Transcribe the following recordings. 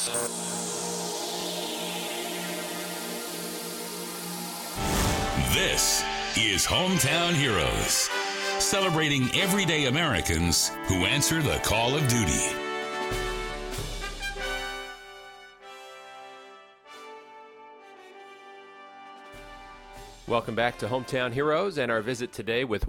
This is Hometown Heroes, celebrating everyday Americans who answer the call of duty. Welcome back to Hometown Heroes and our visit today with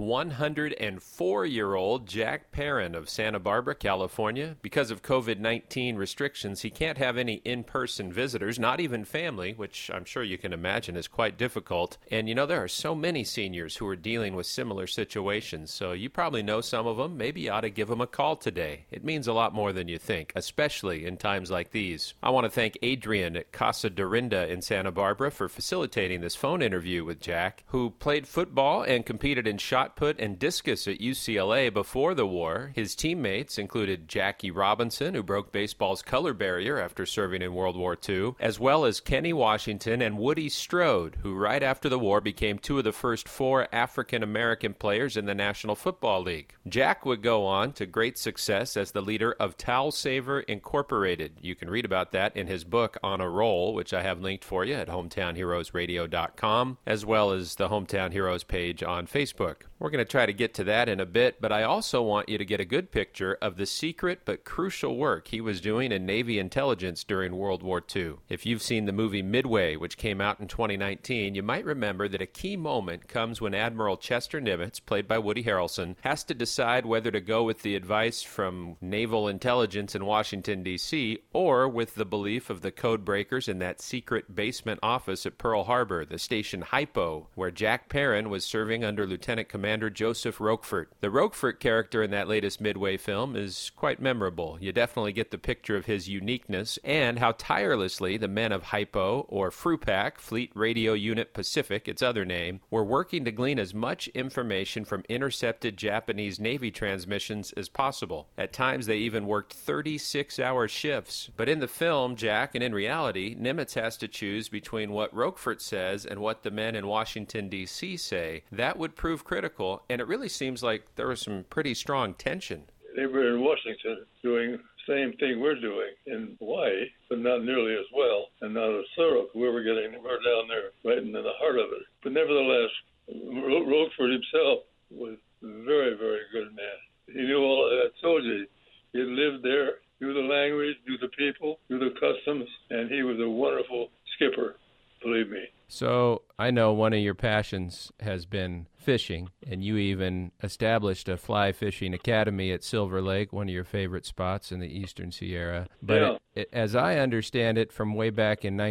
104-year-old Jack Perrin of Santa Barbara, California. Because of COVID-19 restrictions, he can't have any in-person visitors, not even family, which I'm sure you can imagine is quite difficult. And you know, there are so many seniors who are dealing with similar situations, so you probably know some of them. Maybe you ought to give them a call today. It means a lot more than you think, especially in times like these. I want to thank Adrian at Casa Dorinda in Santa Barbara for facilitating this phone interview with Jack, who played football and competed in shot put and discus at UCLA before the war. His teammates included Jackie Robinson, who broke baseball's color barrier after serving in World War II, as well as Kenny Washington and Woody Strode, who right after the war became two of the first 4 African-American players in the National Football League. Jack would go on to great success as the leader of Towel Saver Incorporated. You can read about that in his book, On a Roll, which I have linked for you at hometownheroesradio.com, as well as the Hometown Heroes page on Facebook. We're going to try to get to that in a bit, but I also want you to get a good picture of the secret but crucial work he was doing in Navy intelligence during World War II. If you've seen the movie Midway, which came out in 2019, you might remember that a key moment comes when Admiral Chester Nimitz, played by Woody Harrelson, has to decide whether to go with the advice from naval intelligence in Washington, D.C., or with the belief of the code breakers in that secret basement office at Pearl Harbor, the station Hypo, where Jack Perrin was serving under Lieutenant Commander Joseph Roquefort. The Roquefort character in that latest Midway film is quite memorable. You definitely get the picture of his uniqueness and how tirelessly the men of Hypo, or FRUPAC, Fleet Radio Unit Pacific, its other name, were working to glean as much information from intercepted Japanese Navy transmissions as possible. At times, they even worked 36-hour shifts. But in the film, Jack, and in reality, Nimitz has to choose between what Roquefort says and what the men in Washington, D.C. say. That would prove critical, and it really seems like there was some pretty strong tension. They were in Washington doing the same thing we're doing in Hawaii, but not nearly as well, and not as thorough. We're down there right in the heart of it. But nevertheless, Roquefort himself was a very, very good man. He knew all I told you. He had lived there, knew the language, knew the people, knew the customs, and he was a wonderful skipper, believe me. So I know one of your passions has been fishing, and you even established a fly fishing academy at Silver Lake, one of your favorite spots in the Eastern Sierra. But as I understand it, from way back in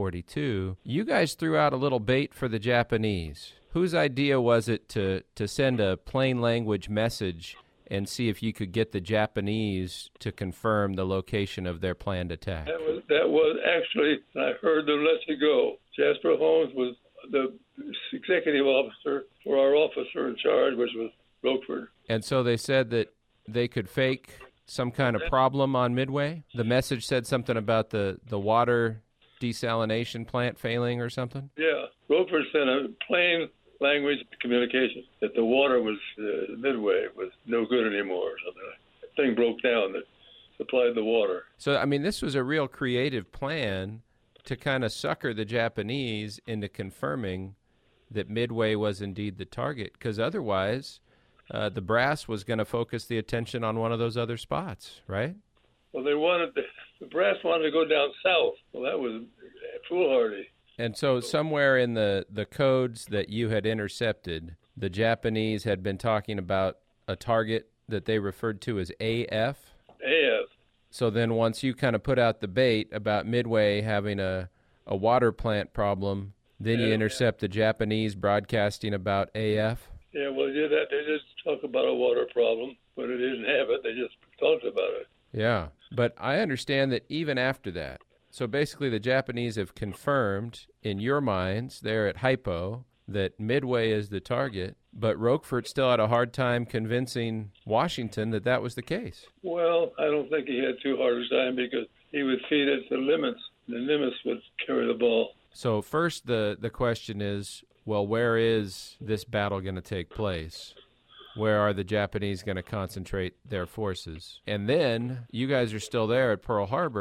1942, you guys threw out a little bait for the Japanese. Whose idea was it to send a plain language message and see if you could get the Japanese to confirm the location of their planned attack? That was actually, I heard them let you go. Jasper Holmes was the executive officer for our officer in charge, which was Roquefort. And so they said that they could fake some kind of problem on Midway? The message said something about the water desalination plant failing or something? Yeah. Roquefort sent a plain language communication that the water was, Midway was no good anymore or something. The thing broke down that supplied the water. So, I mean, this was a real creative plan to kind of sucker the Japanese into confirming that Midway was indeed the target, because otherwise the brass was going to focus the attention on one of those other spots, right? Well, the brass wanted to go down south. Well, that was foolhardy. And so somewhere in the codes that you had intercepted, the Japanese had been talking about a target that they referred to as AF? AF. So then once you kind of put out the bait about Midway having a water plant problem, then you intercept the Japanese broadcasting about AF? Yeah, well, they did that. They just talk about a water problem, but they didn't have it. They just talked about it. Yeah, but I understand that even after that, so basically the Japanese have confirmed in your minds there at Hypo that Midway is the target, but Roquefort still had a hard time convincing Washington that that was the case. Well, I don't think he had too hard a time because he would feed it to limits. The Nimitz would carry the ball. So first the question is, well, where is this battle going to take place? Where are the Japanese going to concentrate their forces? And then you guys are still there at Pearl Harbor,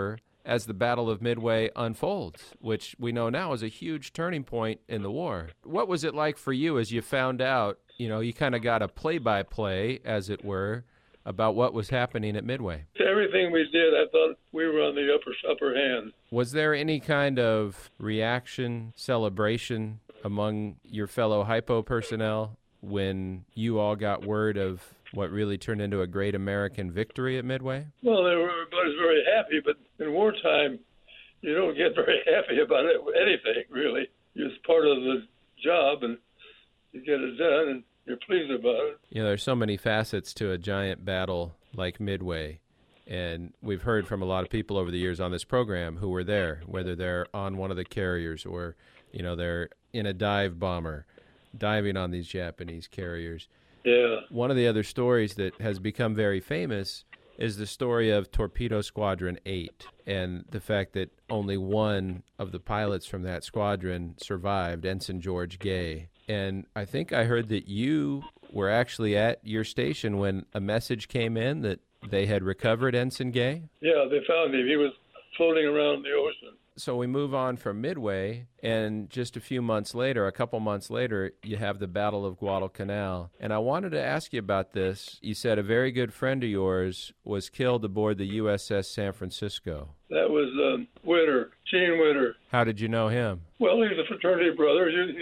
as the Battle of Midway unfolds, which we know now is a huge turning point in the war. What was it like for you as you found out, you kind of got a play-by-play, as it were, about what was happening at Midway? Everything we did, I thought we were on the upper hand. Was there any kind of reaction, celebration among your fellow Hypo personnel when you all got word of what really turned into a great American victory at Midway? Well, everybody's very happy, but in wartime, you don't get very happy about anything, really. It's part of the job, and you get it done, and you're pleased about it. There's so many facets to a giant battle like Midway, and we've heard from a lot of people over the years on this program who were there, whether they're on one of the carriers or, they're in a dive bomber, diving on these Japanese carriers. Yeah. One of the other stories that has become very famous is the story of Torpedo Squadron 8 and the fact that only one of the pilots from that squadron survived, Ensign George Gay. And I think I heard that you were actually at your station when a message came in that they had recovered Ensign Gay? Yeah, they found him. He was floating around the ocean. So we move on from Midway, and just a couple months later, you have the Battle of Guadalcanal. And I wanted to ask you about this. You said a very good friend of yours was killed aboard the USS San Francisco. That was Winter, Gene Winter. How did you know him? Well, he's a fraternity brother. He's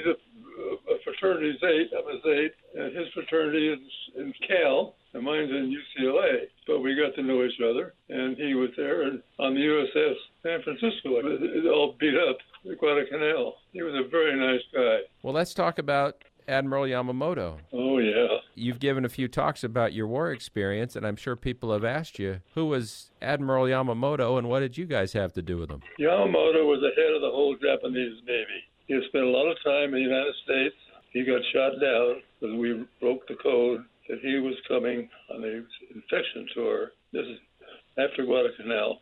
a fraternity's 8. I was 8. And his fraternity is in Cal, and mine's in UCLA. But we got to know each other, and he was there and on the USS San Francisco. It all beat up at Guadalcanal. He was a very nice guy. Well, let's talk about Admiral Yamamoto. Oh, yeah. You've given a few talks about your war experience, and I'm sure people have asked you, who was Admiral Yamamoto, and what did you guys have to do with him? Yamamoto was the head of the whole Japanese Navy. He had spent a lot of time in the United States. He got shot down because we broke the code that he was coming on the infection tour. This is after Guadalcanal.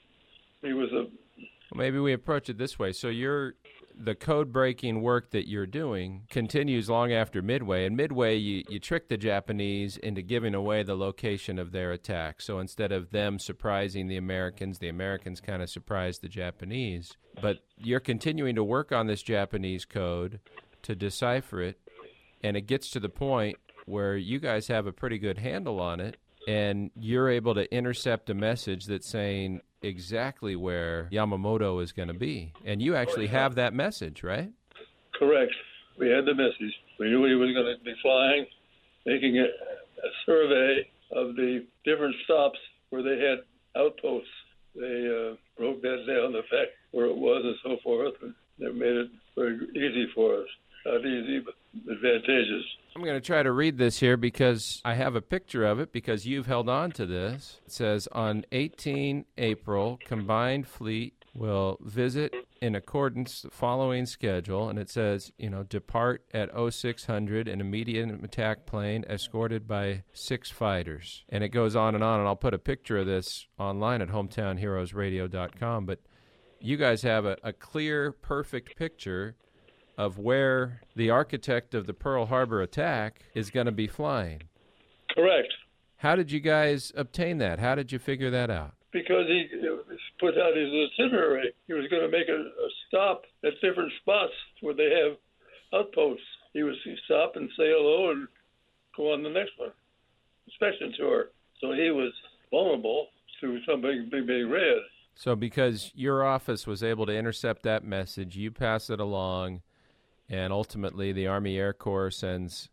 He was Well, maybe we approach it this way. So the code-breaking work that you're doing continues long after Midway. In Midway, you trick the Japanese into giving away the location of their attack. So instead of them surprising the Americans kind of surprise the Japanese. But you're continuing to work on this Japanese code to decipher it, and it gets to the point where you guys have a pretty good handle on it, and you're able to intercept a message that's saying exactly where Yamamoto is going to be. And you actually have that message, right? Correct. We had the message. We knew he was going to be flying, making a survey of the different stops where they had outposts. They broke that down, the fact where it was and so forth, and they made it very easy for us. Not easy, but advantageous. I'm going to try to read this here because I have a picture of it because you've held on to this. It says, on 18 April, Combined Fleet will visit in accordance with the following schedule. And it says, depart at 0600 in a medium attack plane escorted by 6 fighters. And it goes on, and I'll put a picture of this online at hometownheroesradio.com. But you guys have a clear, perfect picture of where the architect of the Pearl Harbor attack is going to be flying. Correct. How did you guys obtain that? How did you figure that out? Because he put out his itinerary. He was going to make a stop at different spots where they have outposts. He would stop and say hello and go on the next one, inspection tour. So he was vulnerable to something being read. So because your office was able to intercept that message, you pass it along, and ultimately the Army Air Corps sends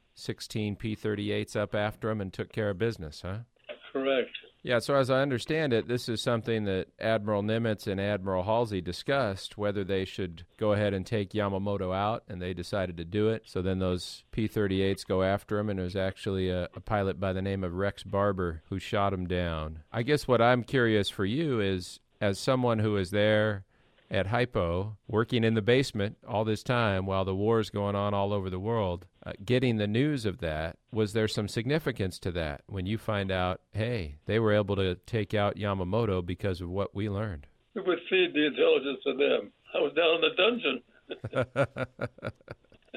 16 P-38s up after him and took care of business, huh? Correct. Yeah, so as I understand it, this is something that Admiral Nimitz and Admiral Halsey discussed, whether they should go ahead and take Yamamoto out, and they decided to do it. So then those P-38s go after him, and it was actually a pilot by the name of Rex Barber who shot him down. I guess what I'm curious for you is, as someone who is there at Hypo, working in the basement all this time while the war is going on all over the world, getting the news of that, was there some significance to that when you find out, hey, they were able to take out Yamamoto because of what we learned? It would feed the intelligence to them. I was down in the dungeon.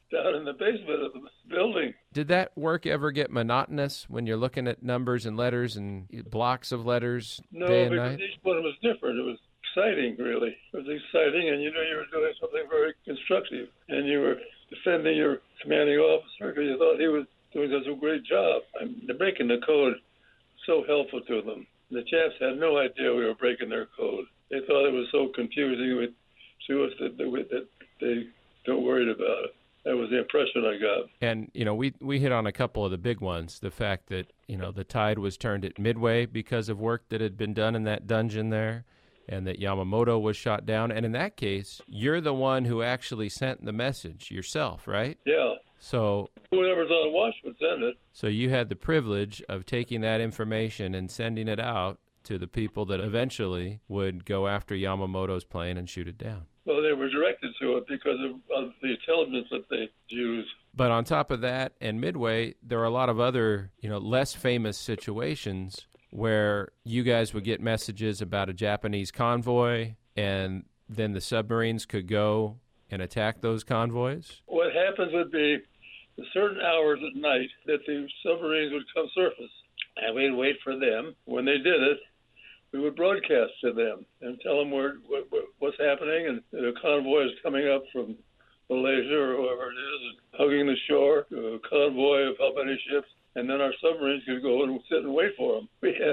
down in the basement of the building. Did that work ever get monotonous when you're looking at numbers and letters and blocks of letters No, day and because night? each one was different. It was exciting, really. It was exciting, and you knew you were doing something very constructive, and you were defending your commanding officer because you thought he was doing such a great job. The breaking the code so helpful to them. The Japs had no idea we were breaking their code. They thought it was so confusing to us that they don't worried about it. That was the impression I got. And, we hit on a couple of the big ones. The fact that, the tide was turned at Midway because of work that had been done in that dungeon there, and that Yamamoto was shot down. And in that case, you're the one who actually sent the message yourself, right? Yeah. So Whoever's on watch would send it. So you had the privilege of taking that information and sending it out to the people that eventually would go after Yamamoto's plane and shoot it down. Well, they were directed to it because of the intelligence that they used. But on top of that, and Midway, there are a lot of other, less famous situations where you guys would get messages about a Japanese convoy, and then the submarines could go and attack those convoys? What happens would be at certain hours at night that the submarines would come surface, and we'd wait for them. When they did it, we would broadcast to them and tell them what's happening, and the convoy is coming up from Malaysia or whoever it is, and hugging the shore, a convoy of how many ships, and then our submarines could go and sit and wait for them. We had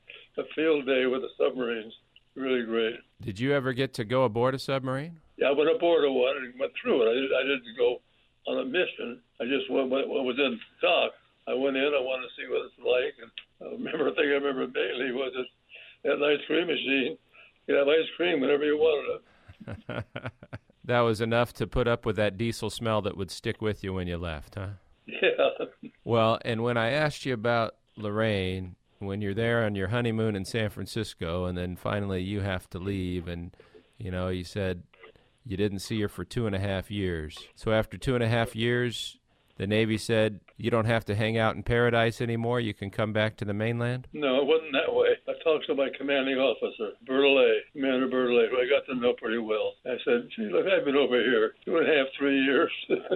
a field day with the submarines. Really great. Did you ever get to go aboard a submarine? Yeah, I went aboard of one and went through it. I didn't go on a mission. I just was in dock. I went in. I wanted to see what it's like. And the thing I remember mainly was that ice cream machine. You could have ice cream whenever you wanted it. That was enough to put up with that diesel smell that would stick with you when you left, huh? Yeah. Well, and when I asked you about Lorraine, when you're there on your honeymoon in San Francisco, and then finally you have to leave, and, you said you didn't see her for 2.5 years. So after 2.5 years, the Navy said, you don't have to hang out in paradise anymore. You can come back to the mainland? No, it wasn't that way. I talked to my commanding officer, Berthollet, Commander Berthollet, who I got to know pretty well. I said, gee, look, I've been over here 2.5, 3 years.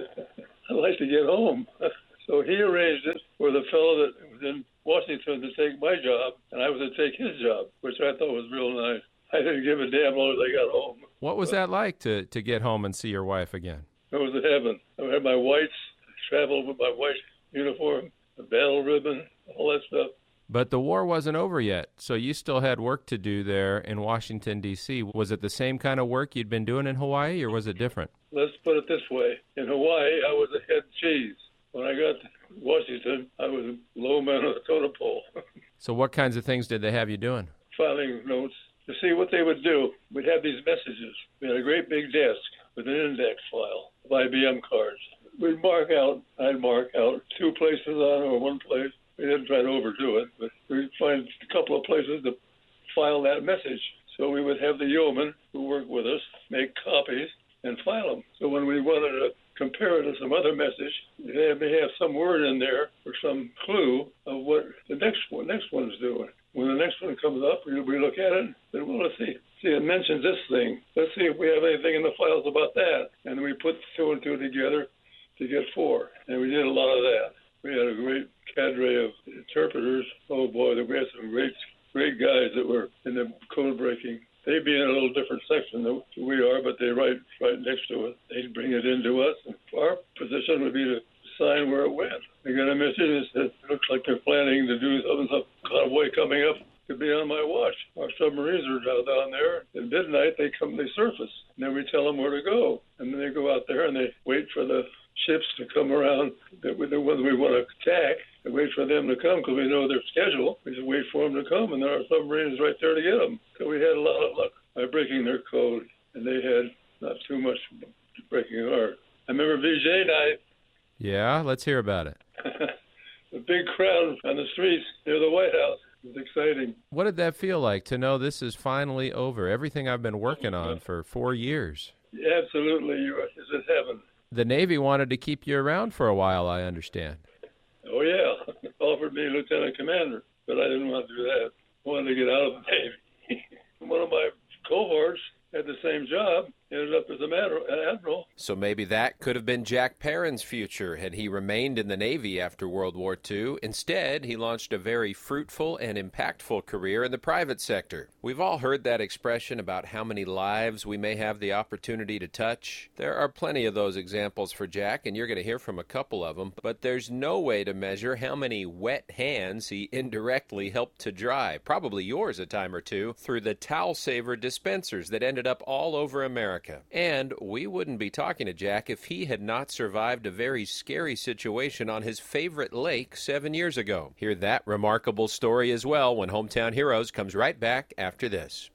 I'd like to get home. So he arranged it for the fellow that was in Washington to take my job, and I was to take his job, which I thought was real nice. I didn't give a damn as long as I got home. What was that like to get home and see your wife again? It was a heaven. I had my whites, traveled with my white uniform, the battle ribbon, all that stuff. But the war wasn't over yet, so you still had work to do there in Washington, D.C. Was it the same kind of work you'd been doing in Hawaii, or was it different? Let's put it this way. In Hawaii, I was a head cheese. When I got to Washington, I was a low man on the totem pole. So what kinds of things did they have you doing? Filing notes. To see what they would do, we'd have these messages. We had a great big desk with an index file of IBM cards. I'd mark out 2 places on it or 1 place. We didn't try to overdo it, but we'd find a couple of places to file that message. So we would have the yeoman who worked with us make copies and file them. So when we wanted to compare it to some other message, they may have some word in there or some clue of what the next one's doing. When the next one comes up, we look at it, and well, let's see, it mentions this thing. Let's see if we have anything in the files about that. And we put 2 and 2 together to get 4. And we did a lot of that. We had a great cadre of interpreters. Oh, boy, we had some great guys that were in the code breaking. They'd be in a little different section than we are, but they're right next to it. They'd bring it into us. And our position would be to sign where it went. They got a message that said, looks like they're planning to do some convoy coming up to be on my watch. Our submarines are down there. At midnight, they surface. And then we tell them where to go. And then they go out there and they wait for the ships to come around, the ones we want to attack, and wait for them to come because we know their schedule. We just wait for them to come, and then our submarine is right there to get them. So we had a lot of luck by breaking their code, and they had not too much breaking ours. I remember VJ night. Yeah, let's hear about it. A big crowd on the streets near the White House. It was exciting. What did that feel like to know this is finally over? Everything I've been working on for 4 years. Yeah, absolutely. It's in heaven. The Navy wanted to keep you around for a while, I understand. Oh, yeah. Offered me lieutenant commander, but I didn't want to do that. I wanted to get out of the Navy. One of my cohorts had the same job. ended up as an admiral. So maybe that could have been Jack Perrin's future had he remained in the Navy after World War II. Instead, he launched a very fruitful and impactful career in the private sector. We've all heard that expression about how many lives we may have the opportunity to touch. There are plenty of those examples for Jack, and you're going to hear from a couple of them, but there's no way to measure how many wet hands he indirectly helped to dry, probably yours a time or two, through the Towel Saver dispensers that ended up all over America. And we wouldn't be talking to Jack if he had not survived a very scary situation on his favorite lake 7 years ago. Hear that remarkable story as well when Hometown Heroes comes right back after this.